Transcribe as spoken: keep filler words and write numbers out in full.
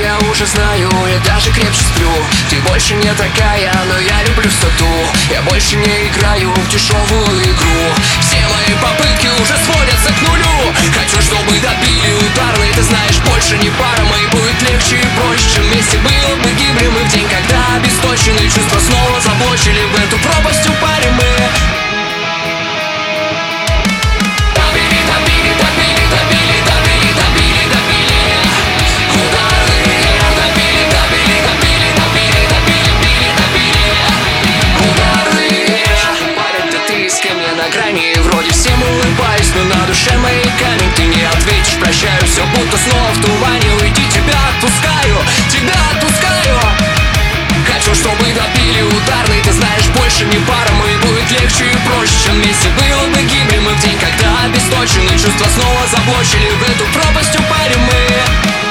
я уже знаю, я даже крепче сплю. Ты больше не такая, но я люблю высоту. Я больше не играю в дешевую игру. Все мои попытки уже сводятся к нулю. Хочу, чтобы добили ударный. Ты знаешь, больше не пара, мы будет легче и проще, чем вместе было бы гибли мы в день, когда обесточенные чувства снова заблочили. В эту пропасть упали мы. Вроде всем улыбаюсь, но на душе моей камень. Ты не ответишь, прощаю, все будто снова в тумане. Уйди, тебя отпускаю, тебя отпускаю. Хочу, чтобы добили ударный. Ты знаешь, больше не пара, мы будет легче и проще, чем вместе было бы гибли мы в день, когда обесточенные чувства снова заблочили. В эту пропасть упали мы.